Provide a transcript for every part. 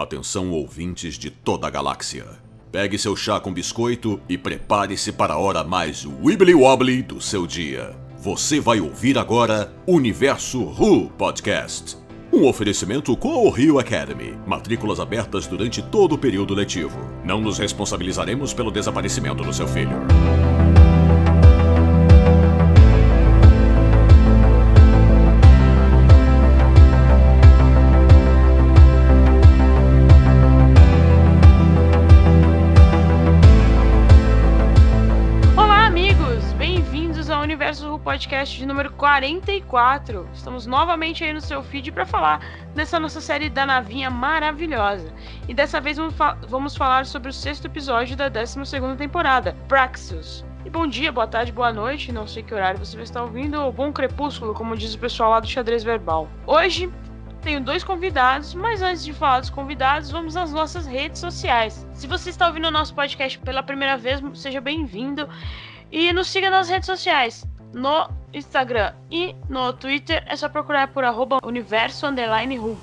Atenção, ouvintes de toda a galáxia. Pegue seu chá com biscoito e prepare-se para a hora mais wibbly-wobbly do seu dia. Você vai ouvir agora Universo Who Podcast. Um oferecimento com o Rio Academy. Matrículas abertas durante todo o período letivo. Não nos responsabilizaremos pelo desaparecimento do seu filho. Podcast de número 44. Estamos novamente aí no seu feed para falar dessa nossa série da navinha maravilhosa. E dessa vez vamos falar sobre o 6º episódio da 12ª temporada, Praxus. E bom dia, boa tarde, boa noite, não sei que horário você vai estar ouvindo, ou bom crepúsculo, como diz o pessoal lá do xadrez verbal. Hoje tenho 2 convidados, mas antes de falar dos convidados, vamos às nossas redes sociais. Se você está ouvindo o nosso podcast pela primeira vez, seja bem-vindo e nos siga nas redes sociais. No Instagram e no Twitter é só procurar por @universo_who.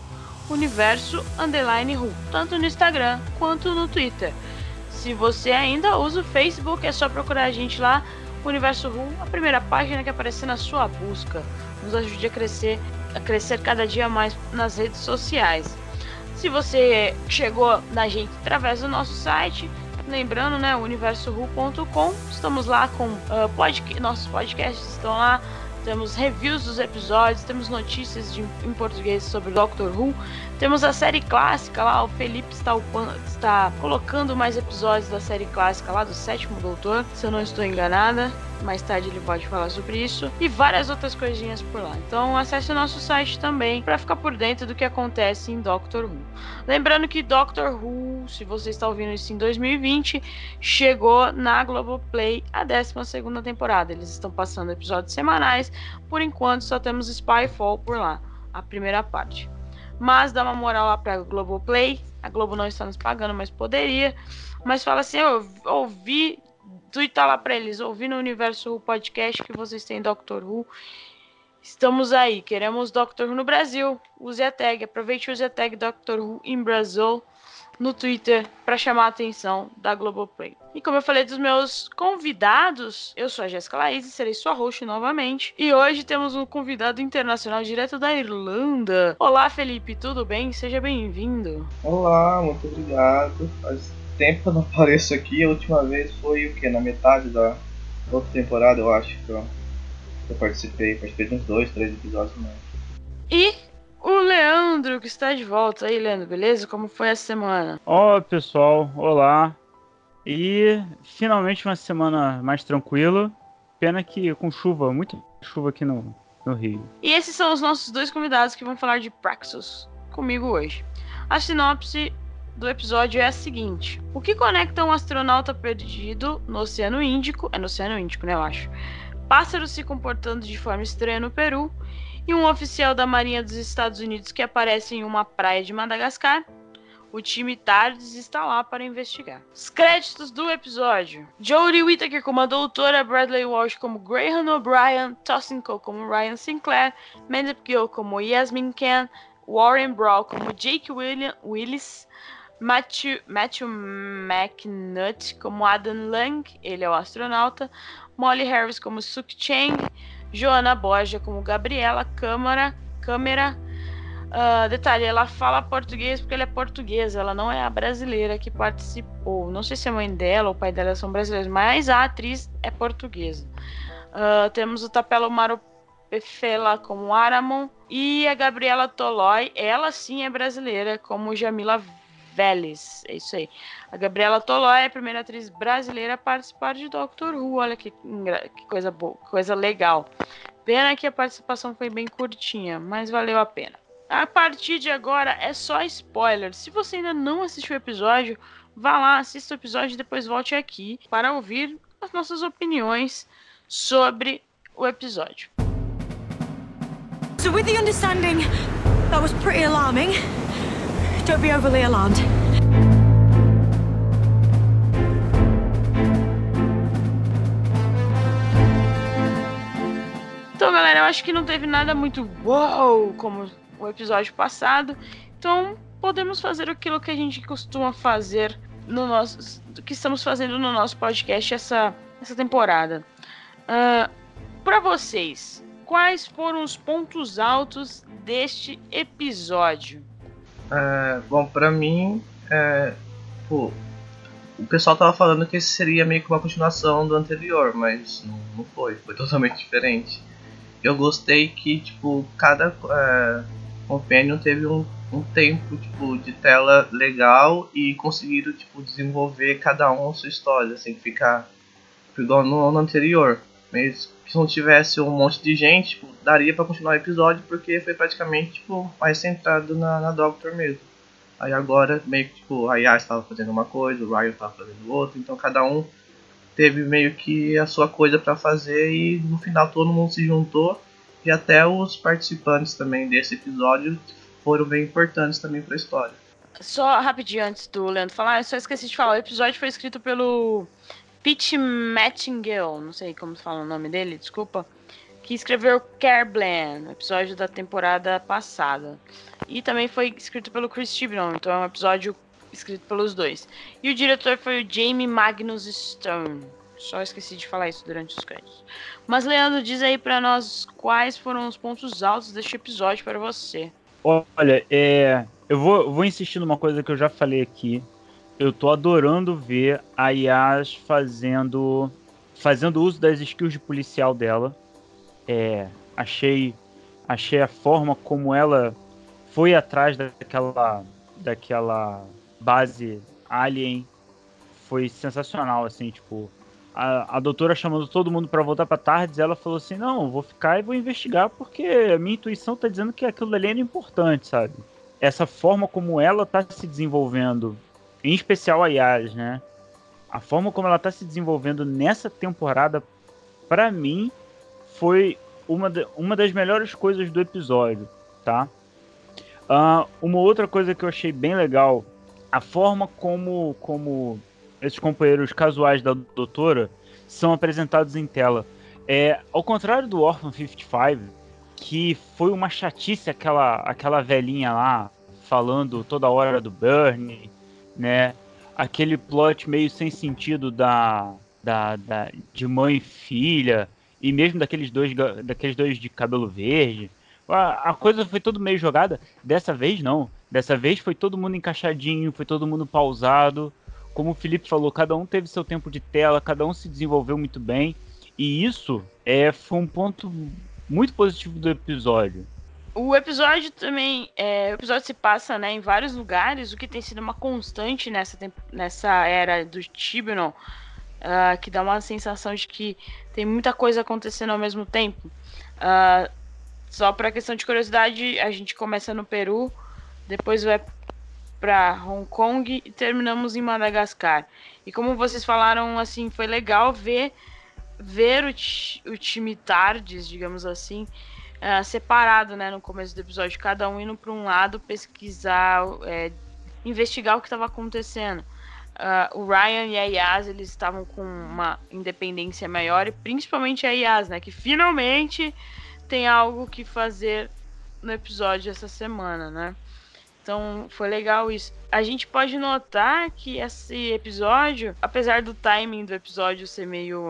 Universo_who, tanto no Instagram quanto no Twitter. Se você ainda usa o Facebook, é só procurar a gente lá, Universo Who, a primeira página que aparecer na sua busca. Nos ajude a crescer cada dia mais nas redes sociais. Se você chegou na gente através do nosso site, lembrando, né, universowho.com, estamos lá com nossos podcasts estão lá, temos reviews dos episódios, temos notícias em português sobre Doctor Who, temos a série clássica lá, o Felipe está colocando mais episódios da série clássica lá do 7º Doutor, se eu não estou enganada, mais tarde ele pode falar sobre isso, e várias outras coisinhas por lá. Então acesse o nosso site também para ficar por dentro do que acontece em Doctor Who. Lembrando que Doctor Who, se você está ouvindo isso em 2020, chegou na Globoplay a 12ª temporada. Eles estão passando episódios semanais, por enquanto só temos Spyfall por lá, a primeira parte. Mas dá uma moral lá pra Globoplay, a Globo não está nos pagando, mas poderia. Mas fala assim, eu ouvi, tuita lá pra eles, ouvi no Universo Who Podcast que vocês têm Doctor Who. Estamos aí, queremos Doctor Who no Brasil. Use a tag, aproveite e use a tag Doctor Who in Brazil no Twitter para chamar a atenção da Globoplay. E como eu falei dos meus convidados, eu sou a Jéssica Laís e serei sua host novamente. E hoje temos um convidado internacional direto da Irlanda. Olá, Felipe, tudo bem? Seja bem-vindo. Olá, muito obrigado. Faz tempo que eu não apareço aqui. A última vez foi o quê? Na metade da outra temporada, eu acho que eu participei de uns 2, 3 episódios mais. E o Leandro, que está de volta. Aí, Leandro, beleza? Como foi essa semana? Olá, pessoal. Olá. E finalmente uma semana mais tranquila. Pena que com chuva, muita chuva aqui no Rio. E esses são os nossos 2 convidados que vão falar de Praxus comigo hoje. A sinopse do episódio é a seguinte: o que conecta um astronauta perdido no Oceano Índico, no Oceano Índico, né, eu acho, pássaros se comportando de forma estranha no Peru e um oficial da Marinha dos Estados Unidos que aparece em uma praia de Madagascar. O time TARDIS está lá para investigar. Os créditos do episódio: Jodie Whittaker como a doutora, Bradley Walsh como Graham O'Brien, Tosin Cole como Ryan Sinclair, Mandip Gill como Yasmin Khan, Warren Brawl como Jake Willis, Matthew McNutt como Adam Lang, ele é o astronauta, Molly Harris como Suk Chang, Joana Borja como Gabriela Câmara. Detalhe, ela fala português porque ela é portuguesa, ela não é a brasileira que participou. Não sei se a mãe dela ou o pai dela são brasileiros, mas a atriz é portuguesa. Temos o Tapelo Maropefela como Aramon e a Gabriela Toloi, ela sim é brasileira, como Jamila Vélez. É isso aí. A Gabriela Toloi é a primeira atriz brasileira a participar de Doctor Who. Olha que coisa boa, coisa legal. Pena que a participação foi bem curtinha, mas valeu a pena. A partir de agora é só spoiler. Se você ainda não assistiu o episódio, vá lá, assista o episódio e depois volte aqui para ouvir as nossas opiniões sobre o episódio. So with the understanding that was pretty alarming, don't be overly alarmed. Então, galera, eu acho que não teve nada muito uau como o episódio passado. Então, podemos fazer aquilo que a gente costuma fazer que estamos fazendo no nosso podcast essa temporada. Para vocês, quais foram os pontos altos deste episódio? Bom, pra mim, o pessoal tava falando que esse seria meio que uma continuação do anterior, mas não foi totalmente diferente. Eu gostei que, tipo, cada Companion teve um tempo, tipo, de tela legal e conseguiram, tipo, desenvolver cada um a sua história, assim, ficar igual no anterior. Mas se não tivesse um monte de gente, tipo, daria pra continuar o episódio, porque foi praticamente, tipo, mais centrado na Doctor mesmo. Aí agora, meio que, tipo, a Yas estava fazendo uma coisa, o Ryan estava fazendo outra, então cada um teve meio que a sua coisa pra fazer e no final todo mundo se juntou. E até os participantes também desse episódio foram bem importantes também pra história. Só rapidinho antes do Leandro falar, eu só esqueci de falar, o episódio foi escrito pelo Pete Mettingale, não sei como se fala o nome dele, desculpa, que escreveu Carebland, o episódio da temporada passada. E também foi escrito pelo Chris Chibnall, então é um episódio escrito pelos dois. E o diretor foi o Jamie Magnus Stone. Só esqueci de falar isso durante os créditos. Mas, Leandro, diz aí pra nós quais foram os pontos altos deste episódio para você. Olha, eu vou insistir numa coisa que eu já falei aqui. Eu tô adorando ver a Yas fazendo uso das skills de policial dela. Achei a forma como ela foi atrás daquela base alien. Foi sensacional, assim, tipo... A doutora chamando todo mundo pra voltar pra Tardes, ela falou assim, não, eu vou ficar e vou investigar porque a minha intuição tá dizendo que aquilo ali era importante, sabe? Essa forma como ela tá se desenvolvendo, em especial a Yas, né? A forma como ela tá se desenvolvendo nessa temporada, pra mim, foi uma das melhores coisas do episódio, tá? Uma outra coisa que eu achei bem legal, a forma como esses companheiros casuais da doutora são apresentados em tela. Ao contrário do Orphan 55, que foi uma chatice aquela velhinha lá, falando toda hora do Bernie, né? Aquele plot meio sem sentido de mãe e filha, e mesmo daqueles dois de cabelo verde. A coisa foi tudo meio jogada. Dessa vez não. Dessa vez foi todo mundo encaixadinho, foi todo mundo pausado. Como o Felipe falou, cada um teve seu tempo de tela, cada um se desenvolveu muito bem. E isso foi um ponto muito positivo do episódio. O episódio também, o episódio se passa, né, em vários lugares, o que tem sido uma constante nessa era do Chibnall, que dá uma sensação de que tem muita coisa acontecendo ao mesmo tempo. Só para questão de curiosidade, a gente começa no Peru, depois vai para Hong Kong e terminamos em Madagascar. E como vocês falaram, assim, foi legal ver o time Tardes, digamos assim, separado, né, no começo do episódio, cada um indo para um lado pesquisar, investigar o que estava acontecendo. O Ryan e a Yas, eles estavam com uma independência maior, e principalmente a Yas, né, que finalmente tem algo que fazer no episódio essa semana, né? Então foi legal isso. A gente pode notar que esse episódio, apesar do timing do episódio ser meio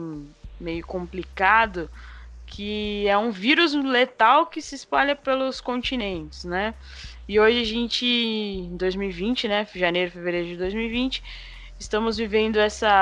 complicado, que é um vírus letal que se espalha pelos continentes, né? E hoje a gente, em 2020, né, janeiro, fevereiro de 2020, estamos vivendo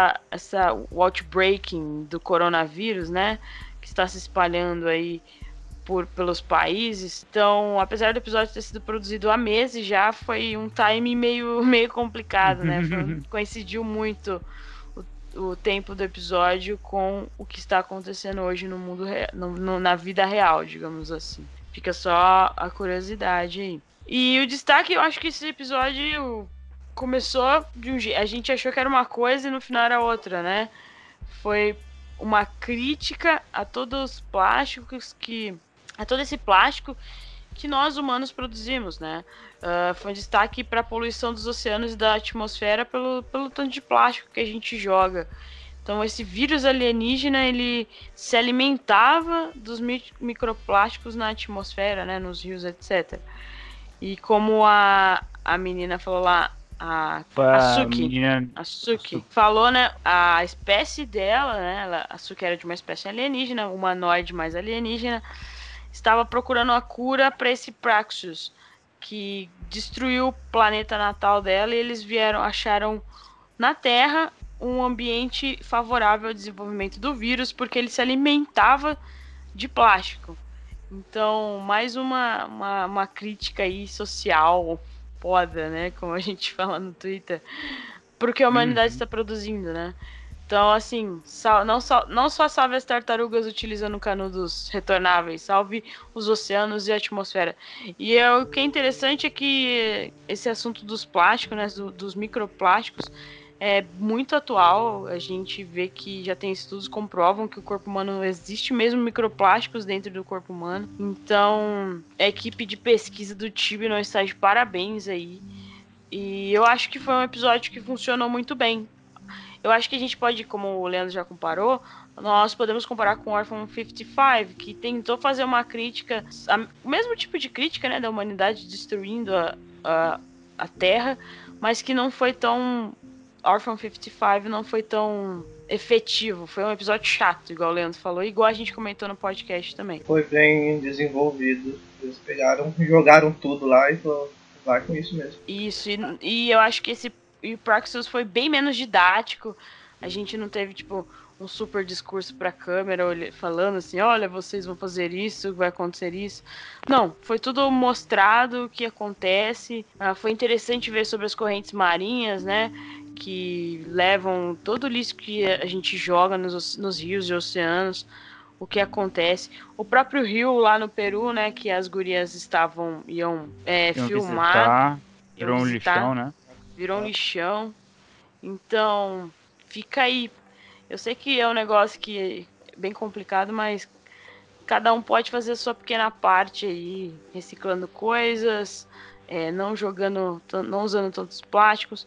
o outbreaking do coronavírus, né, que está se espalhando aí pelos países. Então, apesar do episódio ter sido produzido há meses, já foi um timing meio complicado, né? Coincidiu muito o tempo do episódio com o que está acontecendo hoje no mundo na vida real, digamos assim. Fica só a curiosidade aí. E o destaque, eu acho que esse episódio começou de um jeito. A gente achou que era uma coisa e no final era outra, né? Foi uma crítica a todos os plásticos a todo esse plástico que nós humanos produzimos, né? Foi um destaque para a poluição dos oceanos e da atmosfera pelo tanto de plástico que a gente joga. Então esse vírus alienígena, ele se alimentava dos microplásticos na atmosfera, né? Nos rios, etc. E como a a menina falou lá, a Suki falou, né, a espécie dela, né, a Suki era de uma espécie alienígena, humanoide mais alienígena, estava procurando a cura para esse Praxeus, que destruiu o planeta natal dela, e eles acharam na Terra um ambiente favorável ao desenvolvimento do vírus, porque ele se alimentava de plástico. Então, mais uma crítica aí social, foda, né? Como a gente fala no Twitter, porque a humanidade está produzindo, né? Então, assim, não só salve as tartarugas utilizando canudos retornáveis, salve os oceanos e a atmosfera. E o que é interessante é que esse assunto dos plásticos, né, dos microplásticos, é muito atual. A gente vê que já tem estudos que comprovam que o corpo humano existe mesmo microplásticos dentro do corpo humano. Então, a equipe de pesquisa do TIB não está de parabéns aí. E eu acho que foi um episódio que funcionou muito bem. Eu acho que a gente pode, como o Leandro já comparou, nós podemos comparar com Orphan 55, que tentou fazer uma crítica, o mesmo tipo de crítica, né, da humanidade destruindo a Terra, mas que não foi tão... Orphan 55 não foi tão efetivo, foi um episódio chato, igual o Leandro falou, igual a gente comentou no podcast também. Foi bem desenvolvido, eles pegaram, jogaram tudo lá e falou, vai com isso mesmo. Isso, e eu acho que o Praxeus foi bem menos didático, a gente não teve, tipo, um super discurso pra câmera falando assim, olha, vocês vão fazer isso, vai acontecer isso. Não, foi tudo mostrado o que acontece. Foi interessante ver sobre as correntes marinhas, né, que levam todo o lixo que a gente joga nos rios e oceanos, o que acontece. O próprio rio lá no Peru, né, que as gurias iam filmar. Virou um lixão, né? Virou um lixão. Então, fica aí. Eu sei que é um negócio que é bem complicado, mas cada um pode fazer a sua pequena parte aí, reciclando coisas, não usando tantos plásticos,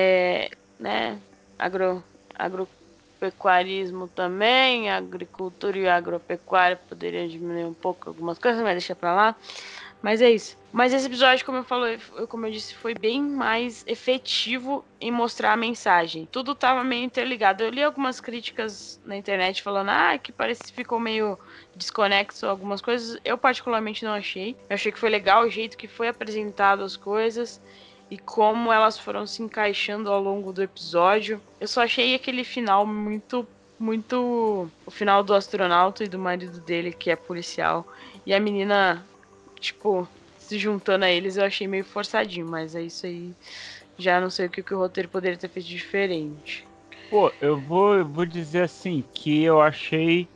né? Agropecuarismo também, agricultura e agropecuária poderiam diminuir um pouco algumas coisas, mas deixa pra lá. Mas é isso. Mas esse episódio, como eu disse, foi bem mais efetivo em mostrar a mensagem. Tudo tava meio interligado. Eu li algumas críticas na internet falando que parece que ficou meio desconexo algumas coisas. Eu particularmente não achei. Eu achei que foi legal o jeito que foi apresentado as coisas e como elas foram se encaixando ao longo do episódio. Eu só achei aquele final muito o final do astronauta e do marido dele, que é policial, e a menina, tipo, se juntando a eles, eu achei meio forçadinho, mas é isso aí. Já não sei o que o roteiro poderia ter feito diferente. Pô, eu vou dizer assim, que eu achei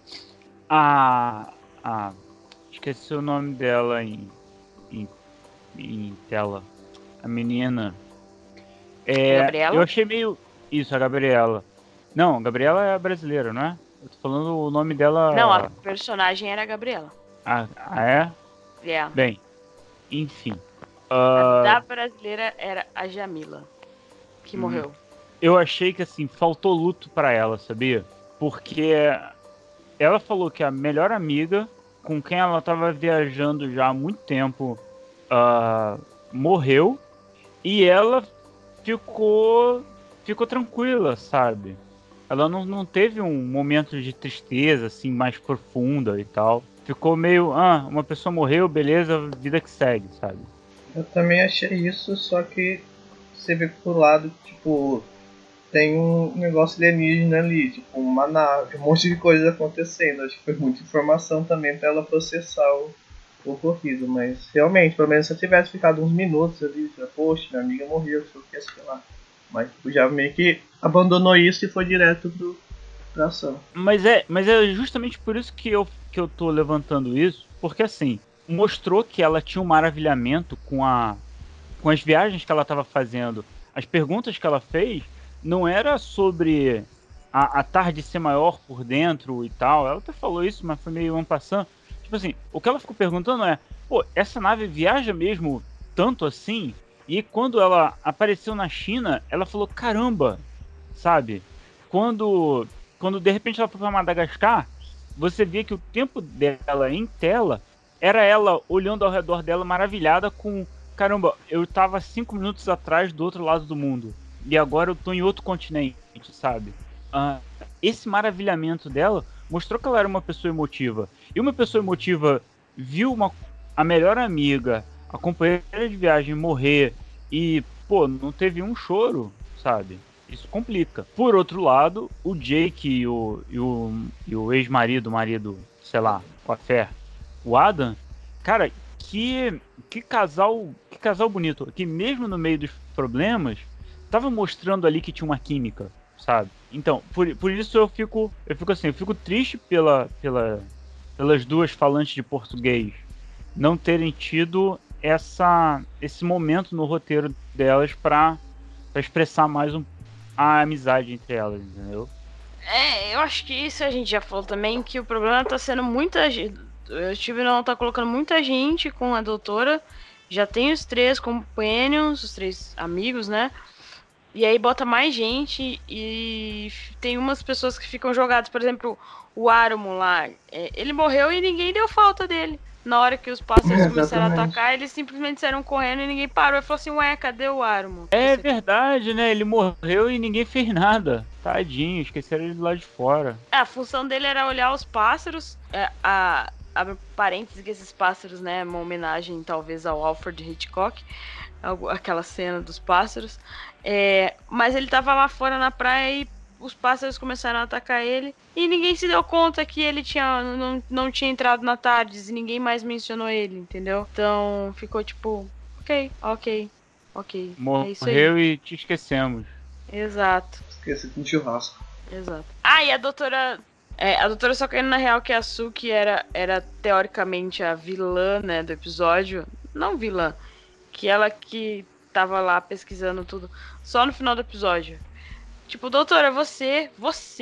esqueci o nome dela em tela. A menina. Gabriela? Eu achei meio... Isso, a Gabriela. Não, a Gabriela é a brasileira, não é? Eu tô falando o nome dela... Não, a personagem era a Gabriela. É? É. Bem, enfim. A da brasileira era a Jamila, que morreu. Eu achei que, assim, faltou luto pra ela, sabia? Porque ela falou que a melhor amiga, com quem ela tava viajando já há muito tempo, morreu, e ela ficou tranquila, sabe? Ela não teve um momento de tristeza, assim, mais profunda e tal. Ficou meio, uma pessoa morreu, beleza, vida que segue, sabe? Eu também achei isso, só que você vê por lado, tipo, tem um negócio alienígena ali, tipo, uma nave, um monte de coisa acontecendo. Acho que foi muita informação também pra ela processar o ocorrido, mas realmente, pelo menos se eu tivesse ficado uns minutos ali, poxa, minha amiga morreu, sei lá. Mas tipo, já meio que abandonou isso e foi direto pra ação. Mas é justamente por isso que eu tô levantando isso, porque assim, mostrou que ela tinha um maravilhamento com as viagens que ela estava fazendo. As perguntas que ela fez não era sobre a tarde ser maior por dentro e tal. Ela até falou isso, mas foi meio en passant. Tipo assim, o que ela ficou perguntando é, essa nave viaja mesmo tanto assim? E quando ela apareceu na China, ela falou, caramba, sabe? Quando de repente ela foi para Madagascar, você via que o tempo dela em tela era ela olhando ao redor dela maravilhada com caramba, eu tava 5 minutos atrás do outro lado do mundo. E agora eu tô em outro continente, sabe? Esse maravilhamento dela mostrou que ela era uma pessoa emotiva. E uma pessoa emotiva viu a melhor amiga, a companheira de viagem morrer e, pô, não teve um choro, sabe? Isso complica. Por outro lado, o Jake e o ex-marido, sei lá, com a fé, o Adam, cara, que casal bonito, que mesmo no meio dos problemas, tava mostrando ali que tinha uma química, sabe? Então, por isso eu fico assim, eu fico triste pelas duas falantes de português não terem tido esse momento no roteiro delas pra expressar mais a amizade entre elas, entendeu? Eu acho que isso a gente já falou também, que o problema tá sendo muita gente. O Steven não tá colocando muita gente com a doutora. Já tem os 3 companions, os 3 amigos, né? E aí bota mais gente e tem umas pessoas que ficam jogadas. Por exemplo, o Arumo lá. Ele morreu e ninguém deu falta dele. Na hora que os pássaros começaram a atacar, eles simplesmente saíram correndo e ninguém parou. Ele falou assim, ué, cadê o Arumo? É verdade, né? Ele morreu e ninguém fez nada. Tadinho, esqueceram ele lá de fora. A função dele era olhar os pássaros. Abre parênteses que esses pássaros, né? Uma homenagem talvez ao Alfred Hitchcock. Aquela cena dos pássaros. Mas ele tava lá fora na praia e os pássaros começaram a atacar ele. E ninguém se deu conta que ele não tinha entrado na Tardes e ninguém mais mencionou ele, entendeu? Então ficou tipo, ok. Morreu e te esquecemos. Exato. Esqueci de um churrasco. Exato. E a doutora... a doutora só caindo na real que a Suki era teoricamente a vilã, né, do episódio. Não vilã. Que ela que tava lá pesquisando tudo. Só no final do episódio. Tipo, doutora, você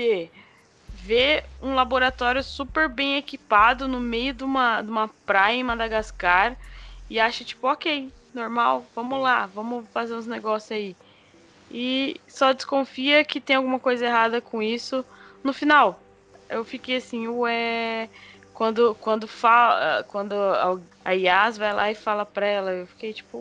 vê um laboratório super bem equipado no meio de uma praia em Madagascar e acha, tipo, ok, normal, vamos lá, vamos fazer uns negócios aí. E só desconfia que tem alguma coisa errada com isso no final. Eu fiquei assim, ué... Quando a Yas vai lá e fala pra ela, eu fiquei tipo,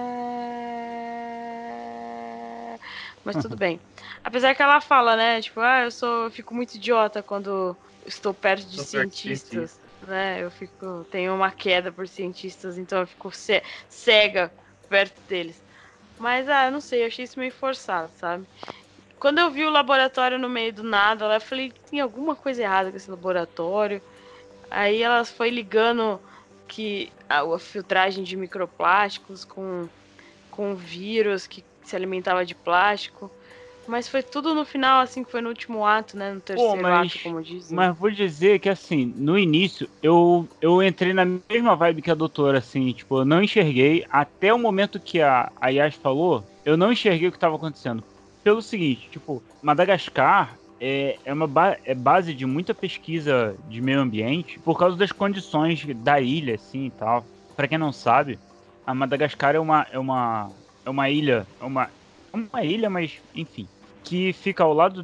ué... Mas tudo bem. Apesar que ela fala, né, tipo, eu fico muito idiota quando estou perto de cientistas, né, tenho uma queda por cientistas, então eu fico cega perto deles. Mas, eu não sei, eu achei isso meio forçado, sabe? Quando eu vi o laboratório no meio do nada, eu falei, tem alguma coisa errada com esse laboratório. Aí ela foi ligando que a filtragem de microplásticos com vírus que se alimentava de plástico. Mas foi tudo no final, assim, que foi no último ato, né? No terceiro ato, como dizem. Mas vou dizer que, assim, no início, eu entrei na mesma vibe que a doutora, assim, tipo, eu não enxerguei, até o momento que a Yas falou, eu não enxerguei o que estava acontecendo. Pelo seguinte, tipo, Madagascar é base de muita pesquisa de meio ambiente por causa das condições da ilha, assim, e tal. Pra quem não sabe, a Madagascar é uma ilha, uma ilha, mas, enfim, que fica ao lado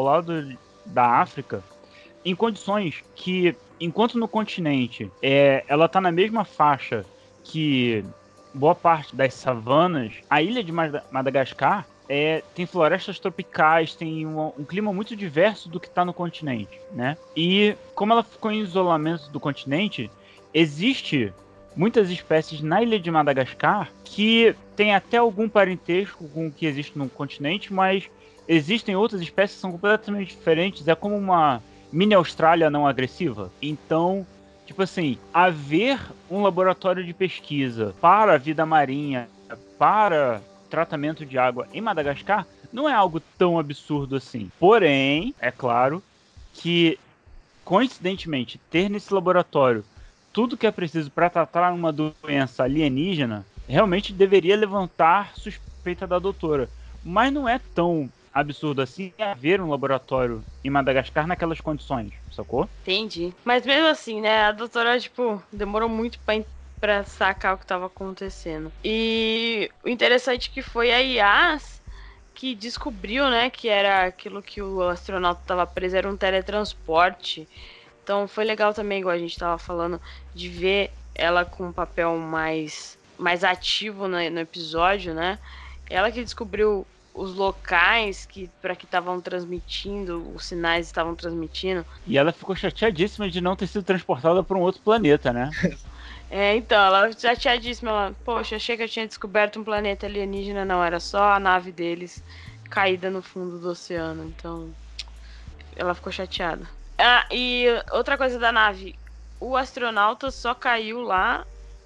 da África, em condições que, enquanto no continente ela está na mesma faixa que boa parte das savanas, a ilha de Madagascar tem florestas tropicais, tem um clima muito diverso do que está no continente, né? E como ela ficou em isolamento do continente, existe muitas espécies na ilha de Madagascar que tem até algum parentesco com o que existe no continente, mas existem outras espécies que são completamente diferentes. É como uma mini Austrália não agressiva. Então, tipo assim, haver um laboratório de pesquisa para a vida marinha, para tratamento de água em Madagascar, não é algo tão absurdo assim. Porém, é claro que, coincidentemente, ter nesse laboratório tudo que é preciso para tratar uma doença alienígena realmente deveria levantar suspeita da doutora. Mas não é tão absurdo assim haver um laboratório em Madagascar naquelas condições, sacou? Entendi. Mas mesmo assim, né, a doutora, tipo, demorou muito pra sacar o que tava acontecendo. E o interessante que foi a Yas que descobriu, né, que era aquilo que o astronauta tava preso, era um teletransporte. Então foi legal também, igual a gente tava falando, de ver ela com um papel mais mais ativo no episódio, né? Ela que descobriu os locais para que estavam transmitindo, os sinais estavam transmitindo. E ela ficou chateadíssima de não ter sido transportada para um outro planeta, né? Então, ela chateadíssima, ela, poxa, achei que eu tinha descoberto um planeta alienígena, não, era só a nave deles caída no fundo do oceano, então ela ficou chateada. Ah, e outra coisa da nave, o astronauta só caiu lá,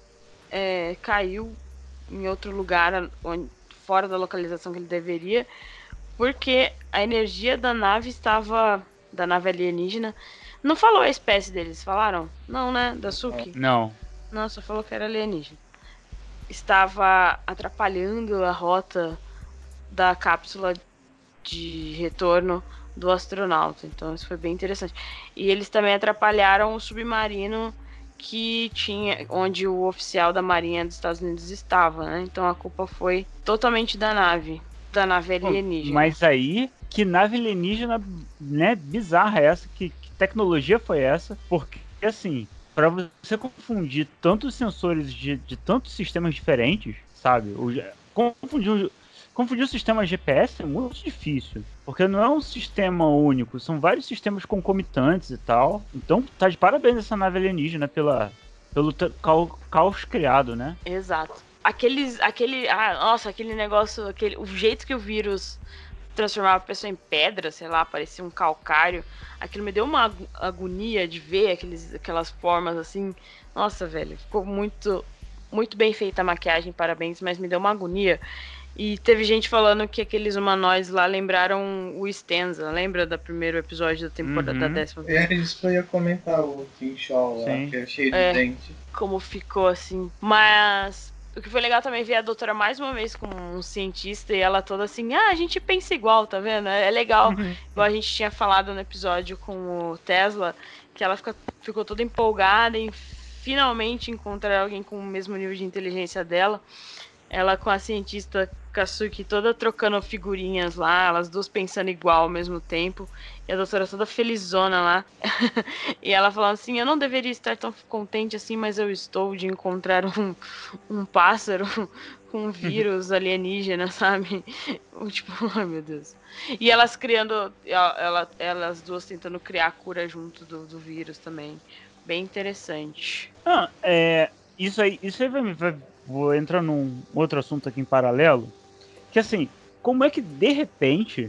caiu em outro lugar, fora da localização que ele deveria, porque a energia da nave alienígena, não falou a espécie deles, falaram? Não, né? Da Suki? Não. Não, só falou que era alienígena. Estava atrapalhando a rota da cápsula de retorno do astronauta. Então isso foi bem interessante. E eles também atrapalharam o submarino que tinha, onde o oficial da Marinha dos Estados Unidos estava, né? Então a culpa foi totalmente da nave alienígena. Mas aí, que nave alienígena, né, bizarra é essa? Que tecnologia foi essa? Porque, assim, para você confundir tantos sensores de tantos sistemas diferentes, sabe? Confundir o sistema GPS é muito difícil, porque não é um sistema único, são vários sistemas concomitantes e tal. Então tá de parabéns essa nave alienígena pelo caos criado, né? Exato. Aquele negócio, o jeito que o vírus transformava a pessoa em pedra, sei lá, parecia um calcário. Aquilo me deu uma agonia de ver aquelas formas assim. Nossa, velho, ficou muito, muito bem feita a maquiagem, parabéns, mas me deu uma agonia. E teve gente falando que aqueles humanoides lá lembraram o Stenza. Lembra do primeiro episódio da temporada da 10ª? É isso que eu ia comentar, o Tim Shaw lá, que é cheio de dente. Como ficou assim. Mas o que foi legal também ver a doutora mais uma vez como um cientista e ela toda assim, a gente pensa igual, tá vendo? É legal. Igual a gente tinha falado no episódio com o Tesla, que ela ficou toda empolgada em finalmente encontrar alguém com o mesmo nível de inteligência dela. Ela com a cientista Kasuki toda trocando figurinhas lá, elas duas pensando igual ao mesmo tempo. E a doutora toda felizona lá. E ela falando assim, eu não deveria estar tão contente assim, mas eu estou de encontrar um pássaro com um vírus alienígena, sabe? Tipo, ai meu Deus. E elas criando, elas duas tentando criar a cura junto do vírus também. Bem interessante. Isso aí vai vou entrar num outro assunto aqui em paralelo, que assim, como é que de repente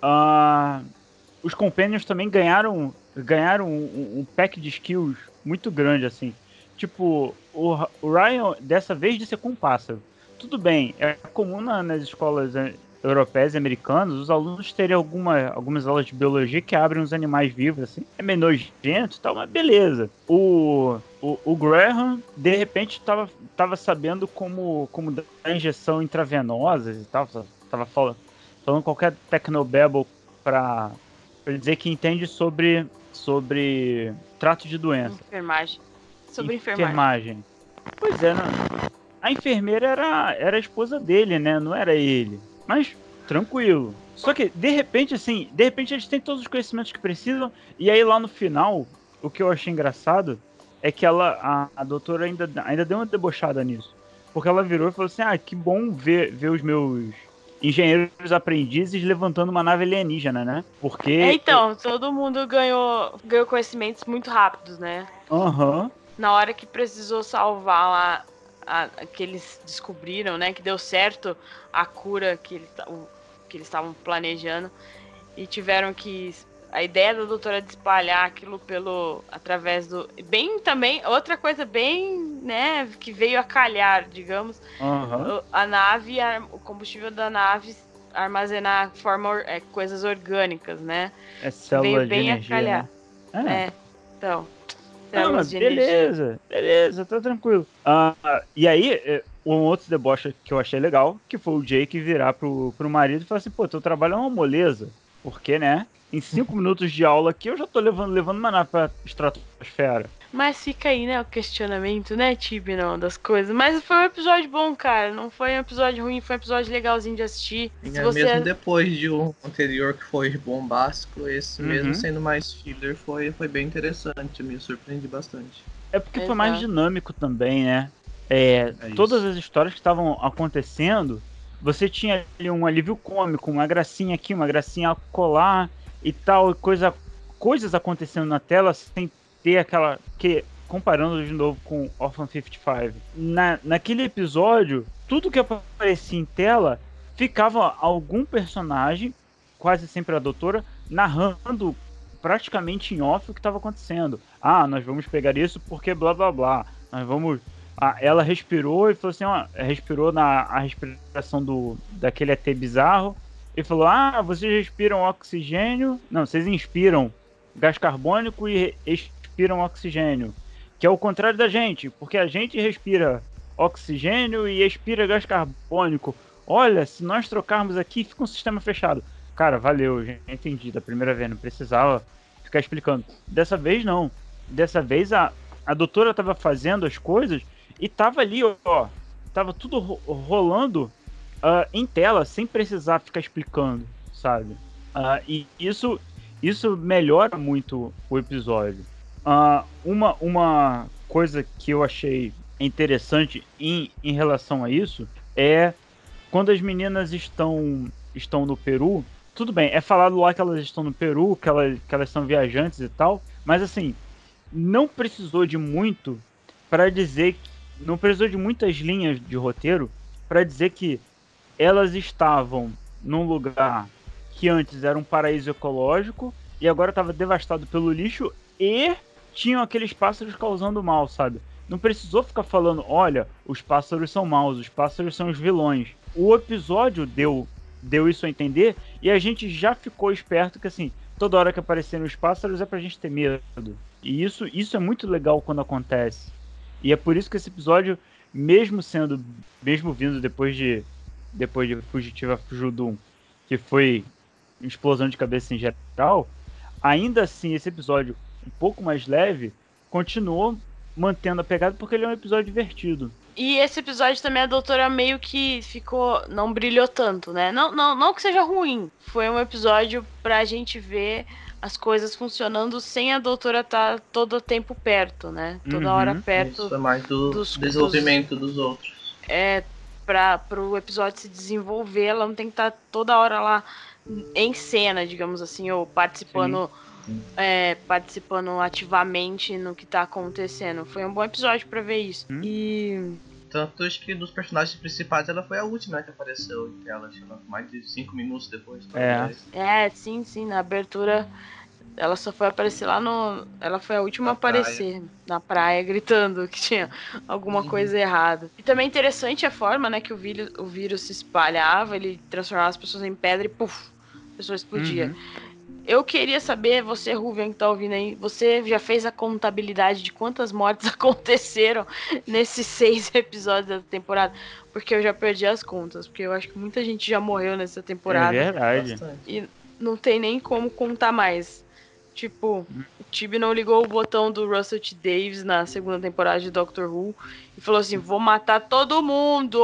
os Companions também ganharam um pack de skills muito grande, assim. Tipo, o Ryan, dessa vez, de ser com um pássaro. Tudo bem, é comum nas escolas europeias e americanas os alunos terem algumas aulas de biologia que abrem os animais vivos, assim. É meio nojento e tal, mas beleza. O Graham, de repente, tava sabendo como dar injeção intravenosa e tal. Tava falando qualquer technobabble pra dizer que entende sobre trato de doença. Enfermagem. Sobre enfermagem. Pois é, né? A enfermeira era a esposa dele, né? Não era ele. Mas, tranquilo. Só que, de repente eles têm todos os conhecimentos que precisam. E aí, lá no final, o que eu achei engraçado é que a doutora ainda deu uma debochada nisso. Porque ela virou e falou assim, que bom ver os meus engenheiros aprendizes levantando uma nave alienígena, né? Porque... então, todo mundo ganhou conhecimentos muito rápidos, né? Aham. Na hora que precisou salvar lá, que eles descobriram, né? Que deu certo a cura que eles estavam planejando. E tiveram que... A ideia da doutora de espalhar aquilo através do... Bem também, outra coisa bem, né, que veio a calhar, digamos. Uhum. A nave, o combustível da nave armazenar coisas orgânicas, né? É célula veio bem de energia, a calhar. Né? Então... Mas beleza, tá tranquilo. E aí, um outro deboche que eu achei legal, que foi o Jake virar pro marido e falar assim, pô, teu trabalho é uma moleza. Porque, né? Em 5 minutos de aula aqui, eu já tô levando uma nave pra estratosfera. Mas fica aí, né, o questionamento, né, Tibi, não, das coisas. Mas foi um episódio bom, cara. Não foi um episódio ruim, foi um episódio legalzinho de assistir. Mesmo depois de um anterior que foi bombástico, esse mesmo sendo mais filler, foi bem interessante. Me surpreendi bastante. É porque foi mais dinâmico também, né? todas as histórias que estavam acontecendo, você tinha ali um alívio cômico, uma gracinha aqui, uma gracinha acolá e tal, coisas acontecendo na tela sem ter aquela... comparando de novo com Orphan 55. Naquele episódio, tudo que aparecia em tela, ficava algum personagem, quase sempre a doutora, narrando praticamente em off o que estava acontecendo. Nós vamos pegar isso porque blá blá blá. Nós vamos... ela respirou e falou assim, respirou a respiração daquele ET bizarro e falou, vocês respiram oxigênio, não, vocês inspiram gás carbônico e expiram oxigênio, que é o contrário da gente, porque a gente respira oxigênio e expira gás carbônico. Olha, se nós trocarmos aqui, fica um sistema fechado. Cara, valeu, já entendi da primeira vez, não precisava ficar explicando. Dessa vez não, dessa vez a doutora estava fazendo as coisas e tava ali, tava tudo rolando em tela, sem precisar ficar explicando, sabe? E isso melhora muito o episódio. Uma coisa que eu achei interessante em relação a isso é quando as meninas estão no Peru. Tudo bem, é falado lá que elas estão no Peru, que elas são viajantes e tal, mas assim, não precisou de muito para dizer que não precisou de muitas linhas de roteiro para dizer que elas estavam num lugar que antes era um paraíso ecológico e agora estava devastado pelo lixo e tinham aqueles pássaros causando mal, sabe? Não precisou ficar falando, olha, os pássaros são maus, os pássaros são os vilões. O episódio deu isso a entender e a gente já ficou esperto que assim, toda hora que aparecerem os pássaros é pra gente ter medo. E isso é muito legal quando acontece. E é por isso que esse episódio, mesmo vindo depois de Fugitiva Judum, que foi explosão de cabeça em geral, ainda assim esse episódio um pouco mais leve continuou mantendo a pegada porque ele é um episódio divertido. E esse episódio também a doutora meio que não brilhou tanto, né? Não que seja ruim. Foi um episódio pra gente ver as coisas funcionando sem a doutora estar todo o tempo perto, né? Toda hora perto. Isso é mais do desenvolvimento dos outros. Pro episódio se desenvolver, ela não tem que estar toda hora lá em cena, digamos assim, ou participando ativamente no que tá acontecendo. Foi um bom episódio pra ver isso. E tanto acho que dos personagens principais ela foi a última, né, que apareceu em tela, acho que mais de 5 minutos depois. Sim, na abertura ela só foi aparecer lá ela foi a última a aparecer na praia, gritando que tinha alguma coisa errada. E também é interessante a forma, né, que o vírus se espalhava, ele transformava as pessoas em pedra e puf, a pessoa explodia. Eu queria saber, você, Ruven, que tá ouvindo aí, você já fez a contabilidade de quantas mortes aconteceram nesses 6 episódios da temporada? Porque eu já perdi as contas, porque eu acho que muita gente já morreu nessa temporada. É verdade. E não tem nem como contar mais. Tipo, o Tibi não ligou o botão do Russell T. Davies na segunda temporada de Doctor Who e falou assim, vou matar todo mundo.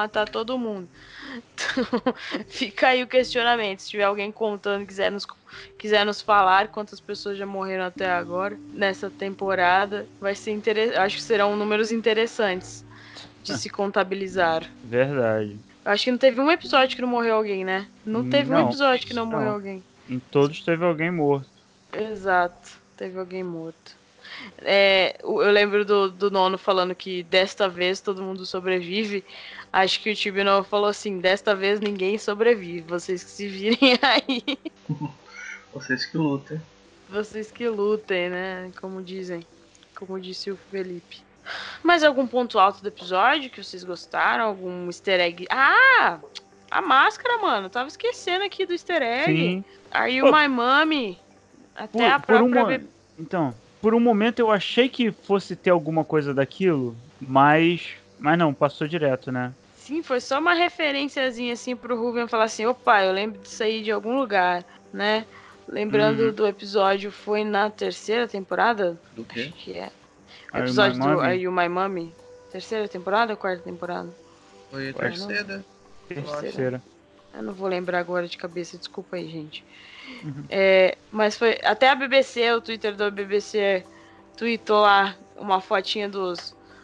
Então, fica aí o questionamento. Se tiver alguém contando e quiser nos falar quantas pessoas já morreram até agora nessa temporada, vai ser interessante. Acho que serão números interessantes de se contabilizar. Verdade. Acho que não teve um episódio que não morreu alguém, né? Não teve um episódio que não morreu alguém. Em todos teve alguém morto. Exato, teve alguém morto. Eu lembro do Nono falando que desta vez todo mundo sobrevive. Acho que o Tibino falou assim, desta vez ninguém sobrevive, vocês que se virem aí. Vocês que lutem. Vocês que lutem, né? Como disse o Felipe. Mais algum ponto alto do episódio que vocês gostaram? Algum easter egg? A máscara, mano. Tava esquecendo aqui do easter egg. Sim. Are you my mommy? Até a própria... Então, por um momento eu achei que fosse ter alguma coisa daquilo, mas não, passou direto, né? Sim, foi só uma referenciazinha assim pro Ruven falar assim, opa, eu lembro disso aí de algum lugar, né? Lembrando do episódio, foi na 3ª temporada? Do quê? Acho que é. O episódio do Are You My Mommy? 3ª temporada ou 4ª temporada? Foi a 3ª. Terceira. Eu não vou lembrar agora de cabeça, desculpa aí, gente. Mas foi até a BBC, o Twitter da BBC tweetou lá uma fotinha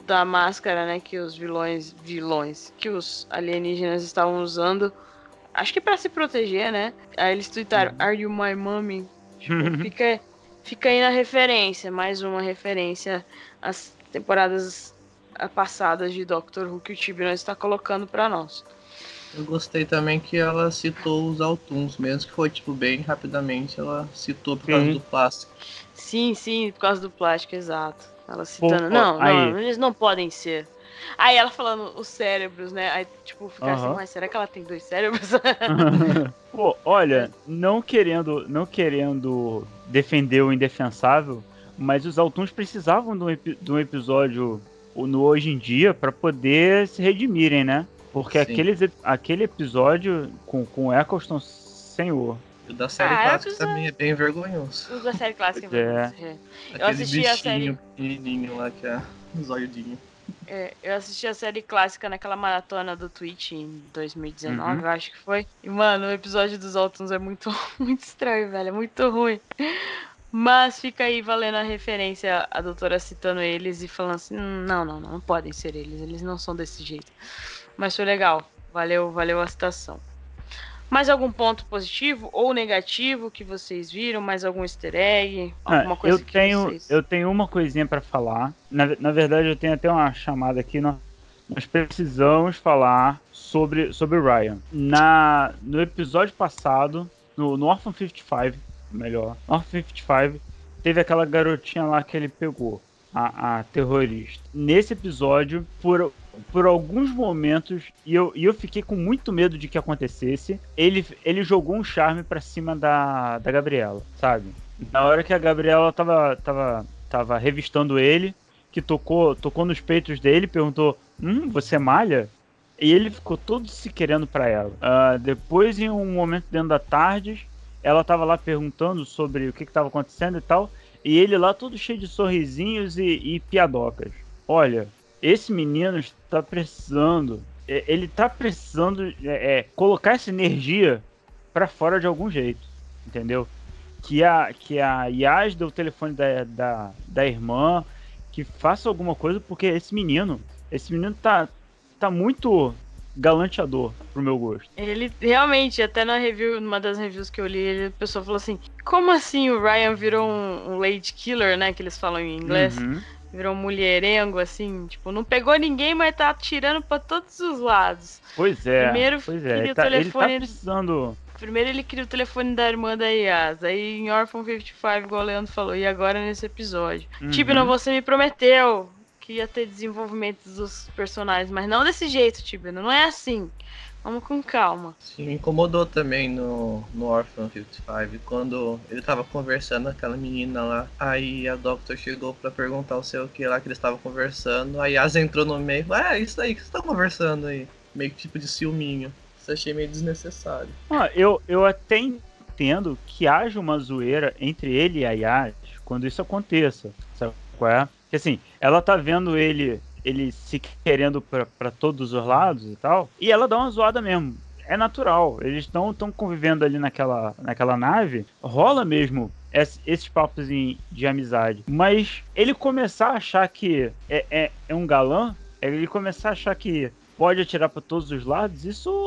da máscara, né, que os vilões, que os alienígenas estavam usando, acho que pra se proteger, né? Aí eles tweetaram, Are you my mommy? Tipo, fica aí na referência, mais uma referência às temporadas passadas de Doctor Who que o Tibnon está colocando pra nós. Eu gostei também que ela citou os Autons, mesmo que foi, tipo, bem rapidamente, ela citou por causa do plástico. Sim, por causa do plástico, exato. Ela citando, não, eles não podem ser. Aí ela falando os cérebros, né? Aí, tipo, ficar assim, mas será que ela tem 2 cérebros? Pô, olha, não querendo defender o indefensável, mas os Autons precisavam de um episódio no Hoje em Dia pra poder se redimirem, né? Porque aquele episódio com o Eccleston, senhor. O da série clássica também é bem vergonhoso. O da série clássica é vergonhoso. Eu assisti a série pequenininho lá, que é o zoiudinho. Eu assisti a série clássica naquela maratona do Twitch em 2019, eu acho que foi. E, mano, o episódio dos Autons é muito, muito estranho, velho. É muito ruim. Mas fica aí valendo a referência, a doutora citando eles e falando assim, não podem ser eles. Eles não são desse jeito. Mas foi legal. Valeu a citação. Mais algum ponto positivo ou negativo que vocês viram? Mais algum easter egg? Alguma coisa eu tenho uma coisinha pra falar. Na verdade, eu tenho até uma chamada aqui. Nós precisamos falar sobre o Ryan. No episódio passado, no Orphan 55, melhor, Orphan 55, teve aquela garotinha lá que ele pegou, a terrorista. Nesse episódio, por alguns momentos, e eu fiquei com muito medo de que acontecesse, ele jogou um charme pra cima da Gabriela, sabe? Na hora que a Gabriela tava revistando ele, que tocou nos peitos dele, perguntou, você malha? E ele ficou todo se querendo pra ela. Depois, em um momento dentro da tarde, ela tava lá perguntando sobre o que tava acontecendo e tal, e ele lá todo cheio de sorrisinhos e piadocas. Olha, esse menino está precisando, ele tá precisando colocar essa energia pra fora de algum jeito, entendeu? Que a Yas dê o telefone da irmã, que faça alguma coisa, porque esse menino tá muito galanteador pro meu gosto. Ele realmente, até numa das reviews que eu li, a pessoa falou assim, como assim o Ryan virou um lady killer, né, que eles falam em inglês? Virou um mulherengo, assim, tipo, não pegou ninguém, mas tá atirando pra todos os lados. Pois é. Primeiro ele tá precisando. Primeiro ele queria o telefone da irmã da Yas, aí em Orphan 55, igual o Leandro falou, e agora nesse episódio. Tibnon, você me prometeu que ia ter desenvolvimento dos personagens, mas não desse jeito, Tibnon, não é assim. Vamos com calma. Sim, me incomodou também no Orphan 55, quando ele tava conversando com aquela menina lá, aí a Doctor chegou pra perguntar o sei o que lá que eles estavam conversando, aí a Yas entrou no meio, isso aí que você tá conversando aí, meio que tipo de ciúminho. Isso achei meio desnecessário. Eu até entendo que haja uma zoeira entre ele e a Yas quando isso aconteça, sabe qual é? Porque assim, ela tá vendo ele se querendo pra todos os lados e tal, e ela dá uma zoada mesmo. É natural, eles estão convivendo ali naquela nave, rola mesmo esses papos de amizade. Mas ele começar a achar que é um galã, ele começar a achar que pode atirar pra todos os lados,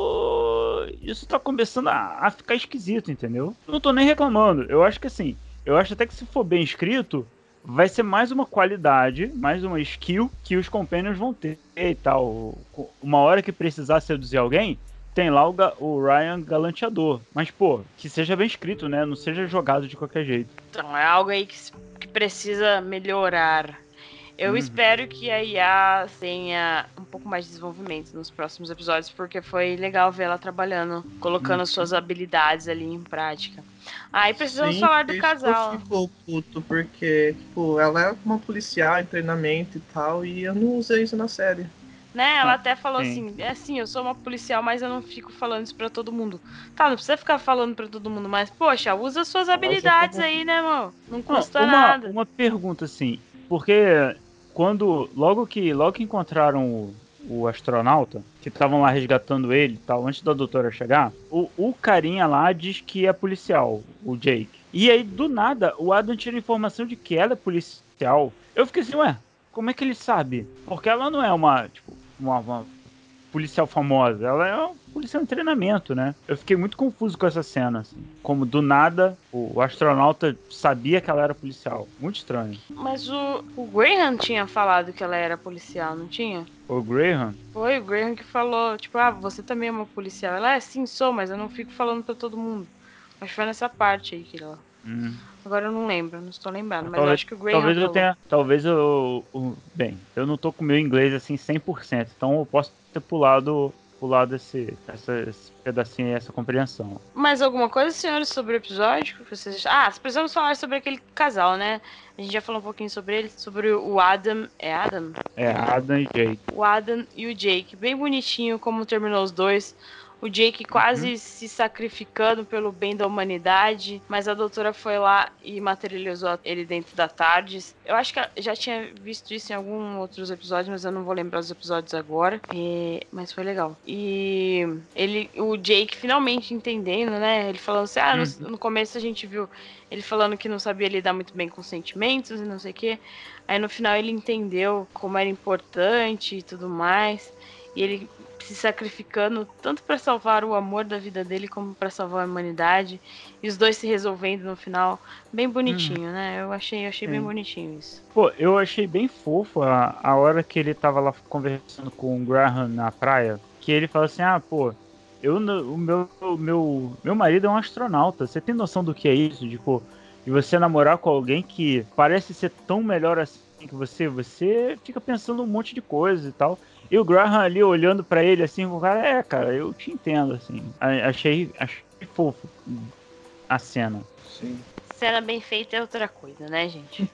isso tá começando a ficar esquisito, entendeu? Não tô nem reclamando, eu acho que assim, eu acho até que se for bem escrito, vai ser mais uma qualidade, mais uma skill que os companions vão ter e tal. Uma hora que precisar seduzir alguém, tem lá o Ryan galanteador. Mas, pô, que seja bem escrito, né? Não seja jogado de qualquer jeito. Então, é algo aí que precisa melhorar. Eu espero que a IA tenha um pouco mais de desenvolvimento nos próximos episódios, porque foi legal ver ela trabalhando, colocando suas habilidades ali em prática. E precisamos falar do casal. Ficou puto, porque, tipo, ela é uma policial em treinamento e tal, e eu não usei isso na série. Né, ela até falou assim, eu sou uma policial, mas eu não fico falando isso pra todo mundo. Tá, não precisa ficar falando pra todo mundo, mas, poxa, usa suas habilidades aí, né, irmão? Não custa nada. Uma pergunta, assim, porque logo que encontraram o astronauta, que estavam lá resgatando ele e tal, antes da doutora chegar, o carinha lá diz que é policial, o Jake. E aí, do nada, o Adam tira informação de que ela é policial. Eu fiquei assim, como é que ele sabe? Porque ela não é uma policial famosa, ela é uma policial em treinamento, né? Eu fiquei muito confuso com essa cena, assim. Como do nada o astronauta sabia que ela era policial. Muito estranho. Mas o Graham tinha falado que ela era policial, não tinha? O Graham? Foi o Graham que falou, tipo, você também é uma policial. Ela sim, sou, mas eu não fico falando pra todo mundo. Acho que foi nessa parte aí que ela... Agora eu não lembro, não estou lembrando, mas eu acho que o Graham talvez falou. Talvez bem, eu não tô com o meu inglês assim 100%, então eu posso ter pulado esse pedacinho aí, essa compreensão. Mais alguma coisa, senhores, sobre o episódio? Vocês precisamos falar sobre aquele casal, né? A gente já falou um pouquinho sobre ele, sobre o Adam. É Adam? É, Adam e Jake. O Adam e o Jake. Bem bonitinho como terminou os dois. O Jake quase se sacrificando pelo bem da humanidade, mas a doutora foi lá e materializou ele dentro da TARDIS. Eu acho que já tinha visto isso em alguns outros episódios, mas eu não vou lembrar os episódios agora. Mas foi legal. E o Jake finalmente entendendo, né? Ele falando assim, no começo a gente viu ele falando que não sabia lidar muito bem com sentimentos e não sei o quê. Aí no final ele entendeu como era importante e tudo mais. E ele se sacrificando tanto para salvar o amor da vida dele como para salvar a humanidade, e os dois se resolvendo no final, bem bonitinho, né? Eu achei bem bonitinho isso. Pô, eu achei bem fofo a hora que ele tava lá conversando com o Graham na praia, que ele fala assim, o meu marido é um astronauta, você tem noção do que é isso? Tipo, de você namorar com alguém que parece ser tão melhor assim que você fica pensando um monte de coisa e tal. E o Graham ali olhando pra ele assim, o cara, cara, eu te entendo, assim. Achei fofo a cena. Sim. Cena bem feita é outra coisa, né, gente?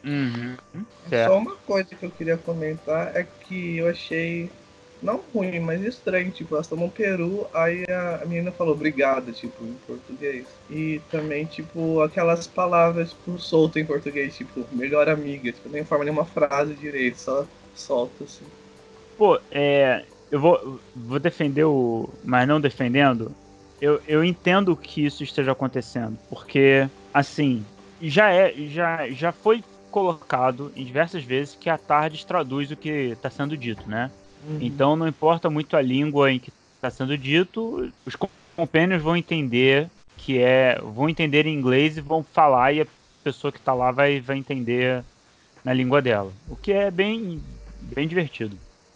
Só uma coisa que eu queria comentar é que eu achei, não ruim, mas estranho. Tipo, elas tomam peru, aí a menina falou obrigada, tipo, em português. E também, tipo, aquelas palavras tipo, soltas em português, tipo, melhor amiga. Tipo, nem forma nenhuma frase direito, só solta, assim. Pô, eu vou defender mas não defendendo, eu entendo que isso esteja acontecendo, porque, assim, já foi colocado em diversas vezes que a TARDIS traduz o que está sendo dito, né? Então não importa muito a língua em que está sendo dito, os companions vão entender vão entender em inglês e vão falar, e a pessoa que está lá vai entender na língua dela, o que é bem divertido.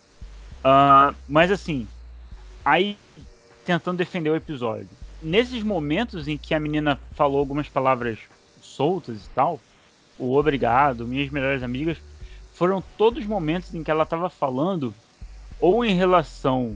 Mas assim, aí tentando defender o episódio, nesses momentos em que a menina falou algumas palavras soltas e tal, o obrigado, minhas melhores amigas, foram todos os momentos em que ela estava falando ou em relação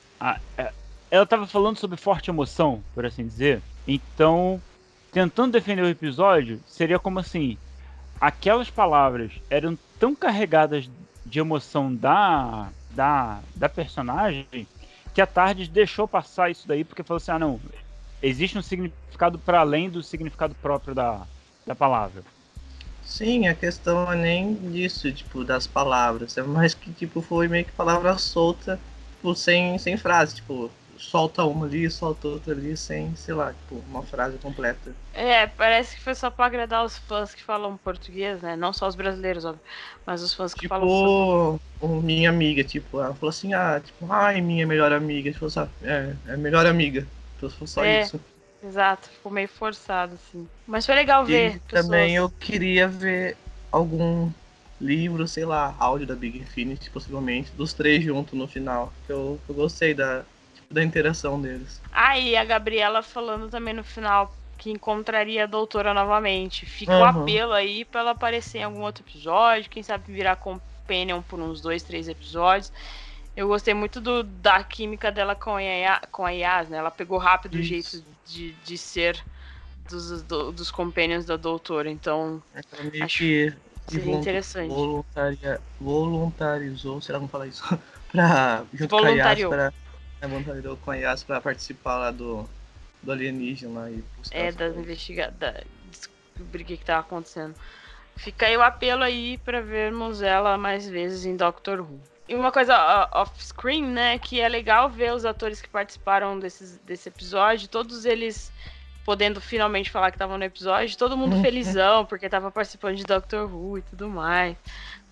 ela estava falando sobre forte emoção, por assim dizer. Então, tentando defender o episódio, seria como assim, aquelas palavras eram tão carregadas de emoção da personagem, que a TARDIS deixou passar isso daí, porque falou assim, não, existe um significado para além do significado próprio da palavra. Sim, a questão é nem disso, tipo, das palavras, é mais que, tipo, foi meio que palavra solta, tipo, sem frase, tipo, solta uma ali, solta outra ali, sem, sei lá, tipo, uma frase completa. Parece que foi só pra agradar os fãs que falam português, né? Não só os brasileiros, óbvio, mas os fãs que falam... Tipo, minha amiga, tipo, ela falou assim, ai, minha melhor amiga, tipo, sabe, é melhor amiga, então foi só isso. Exato, ficou meio forçado, assim. Mas foi legal ver. Também eu queria ver algum livro, sei lá, áudio da Big Infinity, possivelmente, dos três juntos no final, que eu gostei da interação deles. E a Gabriela falando também no final que encontraria a doutora novamente. Fica o apelo aí pra ela aparecer em algum outro episódio, quem sabe virar companion por uns 2, 3 episódios. Eu gostei muito da química dela com a Yas, né? Ela pegou rápido o jeito de ser dos companions da doutora, então acho que seria interessante. Voluntarizou, será que não fala isso? Voluntariou. Voluntariou com a Yas pra participar lá do alienígena lá e das investigações, descobrir o que tava acontecendo. Fica aí o apelo aí pra vermos ela mais vezes em Doctor Who. E uma coisa off-screen, né, que é legal ver os atores que participaram desse episódio, todos eles podendo finalmente falar que estavam no episódio, todo mundo felizão, porque tava participando de Doctor Who e tudo mais.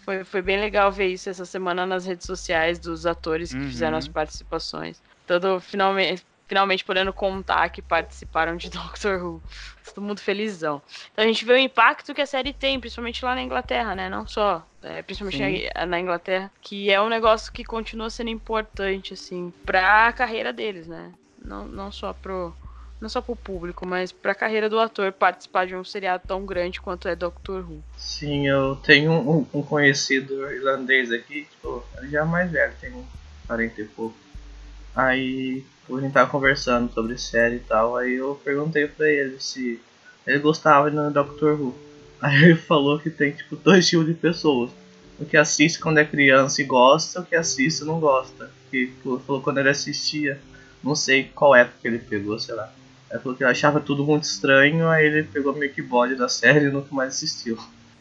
Foi bem legal ver isso essa semana nas redes sociais dos atores que fizeram as participações. Finalmente podendo contar que participaram de Doctor Who. Todo mundo felizão. Então a gente vê o impacto que a série tem, principalmente lá na Inglaterra, né? Não só, principalmente na Inglaterra, que é um negócio que continua sendo importante, assim, pra carreira deles, né? Não só pro público, mas pra carreira do ator participar de um seriado tão grande quanto é Doctor Who. Sim, eu tenho um conhecido irlandês aqui, tipo, ele já é mais velho, tem 40 e pouco. Aí a gente tava conversando sobre série e tal, aí eu perguntei pra ele se ele gostava de Doctor Who. Aí ele falou que tem tipo 2 tipos de pessoas. O que assiste quando é criança e gosta, o que assiste e não gosta. Que falou quando ele assistia, não sei qual época que ele pegou, sei lá. Ele falou que ele achava tudo muito estranho, aí ele pegou meio que bode da série e nunca mais assistiu.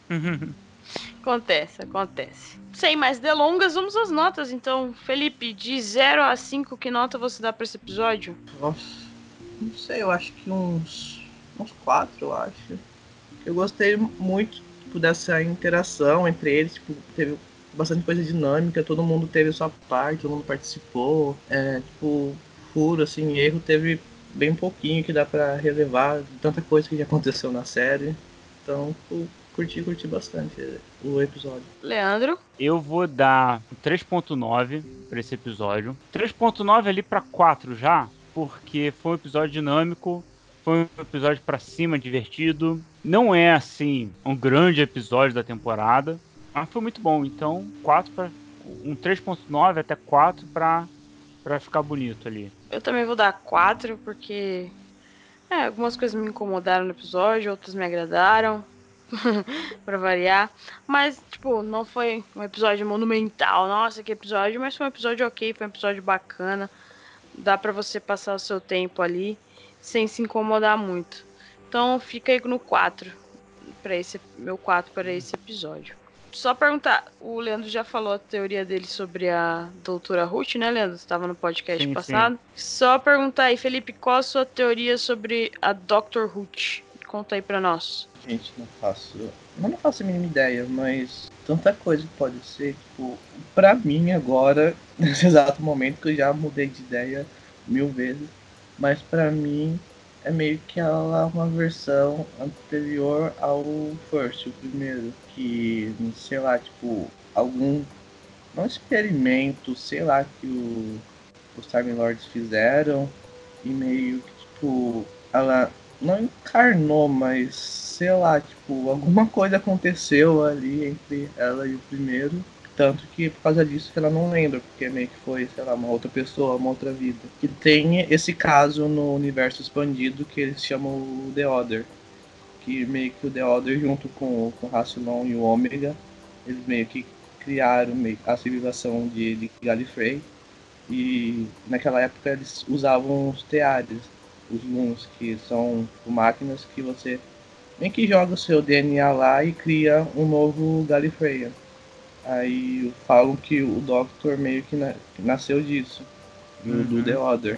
Acontece. Sem mais delongas, vamos às notas. Então, Felipe, de 0 a 5, que nota você dá pra esse episódio? Nossa, não sei, eu acho que uns 4, eu acho. Eu gostei muito tipo, dessa interação entre eles, tipo, teve bastante coisa dinâmica, todo mundo teve sua parte, todo mundo participou. Tipo, furo, assim, erro teve bem pouquinho que dá pra relevar de tanta coisa que já aconteceu na série. Então, tipo, curti bastante o episódio. Leandro? Eu vou dar 3.9 pra esse episódio. 3.9 ali pra 4 já, porque foi um episódio dinâmico, foi um episódio pra cima, divertido. Não é, assim, um grande episódio da temporada, mas foi muito bom. Então, 3.9 até 4 pra ficar bonito ali. Eu também vou dar 4, porque algumas coisas me incomodaram no episódio, outras me agradaram. Pra variar, mas tipo, não foi um episódio monumental, nossa, que episódio, mas foi um episódio ok, foi um episódio bacana, dá pra você passar o seu tempo ali sem se incomodar muito. Então fica aí no 4 meu 4 para esse episódio. Só perguntar, o Leandro já falou a teoria dele sobre a doutora Ruth, né, Leandro? Você estava no podcast passado. Sim. Só perguntar aí, Felipe, qual a sua teoria sobre a Dr. Ruth? Conta aí pra nós. Gente, não faço a mínima ideia, mas tanta coisa que pode ser, tipo, pra mim agora, nesse exato momento que eu já mudei de ideia 1000 vezes, mas pra mim é meio que ela uma versão anterior ao First, o primeiro, que, sei lá, tipo, algum experimento, sei lá, que os Time Lords fizeram, e meio que, tipo, ela não encarnou, mas sei lá, tipo, alguma coisa aconteceu ali entre ela e o primeiro, tanto que por causa disso que ela não lembra, porque meio que foi, sei lá, uma outra pessoa, uma outra vida. E tem esse caso no universo expandido que eles chamam o The Other, que meio que o The Other junto com o Rassilon e o Ômega, eles meio que criaram a civilização de Gallifrey, e naquela época eles usavam os teares, os Loons, que são máquinas que você meio que joga o seu DNA lá e cria um novo Gallifreyan. Aí falam que o Doctor meio que nasceu disso, do The Other.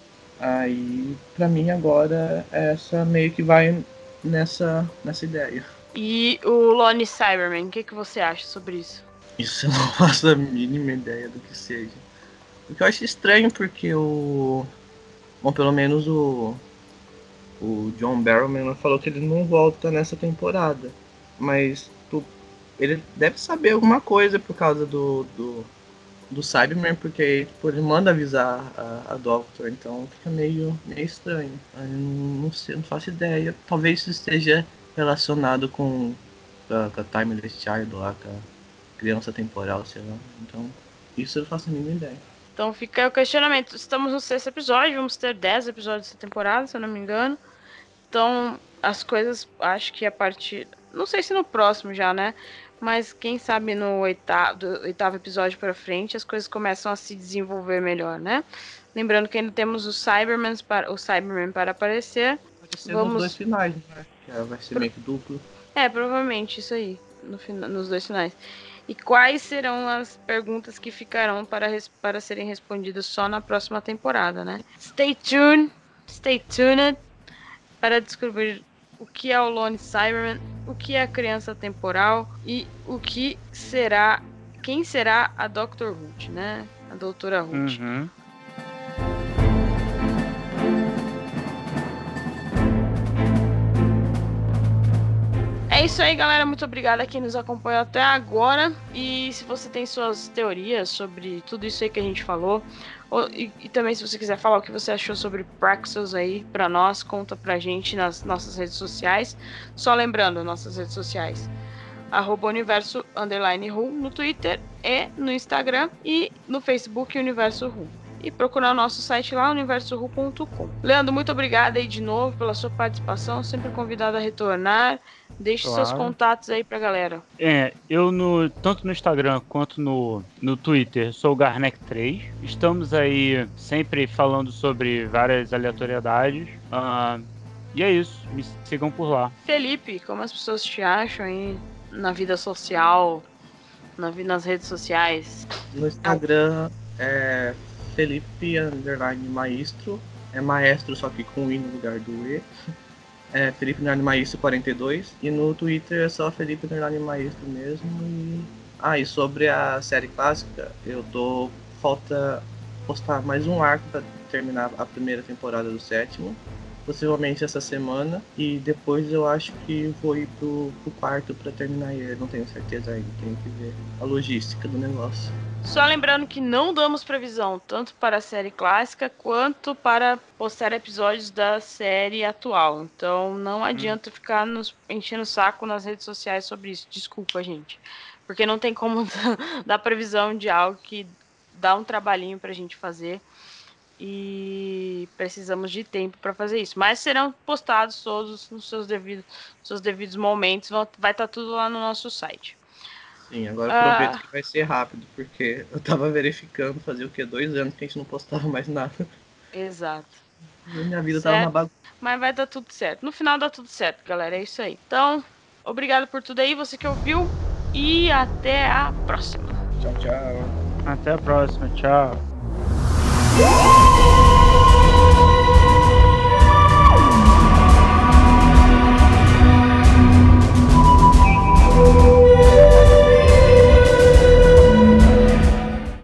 Aí, pra mim agora, essa meio que vai nessa ideia. E o Lone Cyberman, o que você acha sobre isso? Isso eu não faço a mínima ideia do que seja. O que eu acho estranho porque bom, pelo menos o John Barrowman falou que ele não volta nessa temporada. Mas ele deve saber alguma coisa por causa do Cyberman, porque tipo, ele manda avisar a Doctor, então fica meio estranho. Eu não sei, não faço ideia. Talvez isso esteja relacionado com a Timeless Child lá, com a criança temporal, sei lá. Então, isso eu não faço a mínima ideia. Então fica aí o questionamento. Estamos no 6º episódio, vamos ter 10 episódios dessa temporada, se eu não me engano. Então, as coisas, acho que a partir... Não sei se no próximo já, né? Mas quem sabe no 8º episódio pra frente, as coisas começam a se desenvolver melhor, né? Lembrando que ainda temos o Cyberman para aparecer. Pode ser nos 2 finais, né? Vai ser meio que duplo. Provavelmente, isso aí. Nos 2 finais. E quais serão as perguntas que ficarão para serem respondidas só na próxima temporada, né? Stay tuned para descobrir o que é o Lone Cyberman, o que é a criança temporal e o que será, quem será a Dr. Ruth, né? A doutora Ruth. Uhum. É isso aí, galera. Muito obrigada a quem nos acompanhou até agora. E se você tem suas teorias sobre tudo isso aí que a gente falou, e também se você quiser falar o que você achou sobre Praxis aí pra nós, conta pra gente nas nossas redes sociais. Só lembrando, nossas redes sociais, @universo_ru no Twitter e no Instagram, e no Facebook Universo Ru. E procurar o nosso site lá, universoru.com. Leandro, muito obrigada aí de novo pela sua participação, sempre convidado a retornar. Deixe seus contatos aí pra galera. Eu tanto no Instagram quanto no Twitter sou o Garnek3. Estamos aí sempre falando sobre várias aleatoriedades. E é isso, me sigam por lá. Felipe, como as pessoas te acham aí na vida social, nas redes sociais? No Instagram é Felipe_Maestro. É maestro, só que com I no lugar do E. É Felipe_Maestro 42. E no Twitter é só Felipe_Maestro mesmo. E sobre a série clássica, falta postar mais um arco para terminar a primeira temporada do 7º. Possivelmente essa semana. E depois eu acho que vou ir pro quarto para terminar ele. Não tenho certeza ainda, tenho que ver a logística do negócio. Só lembrando que não damos previsão tanto para a série clássica quanto para postar episódios da série atual. Então não adianta ficar nos enchendo o saco nas redes sociais sobre isso. Desculpa, gente. Porque não tem como dar previsão de algo que dá um trabalhinho pra gente fazer. E precisamos de tempo para fazer isso. Mas serão postados todos nos seus devidos momentos. Vai estar tudo lá no nosso site. Sim, agora eu prometo que vai ser rápido, porque eu tava verificando, fazia 2 anos que a gente não postava mais nada. Exato. E minha vida tava uma bagunça. Mas vai dar tudo certo. No final dá tudo certo, galera. É isso aí. Então, obrigado por tudo aí, você que ouviu. E até a próxima. Tchau, tchau. Até a próxima, tchau.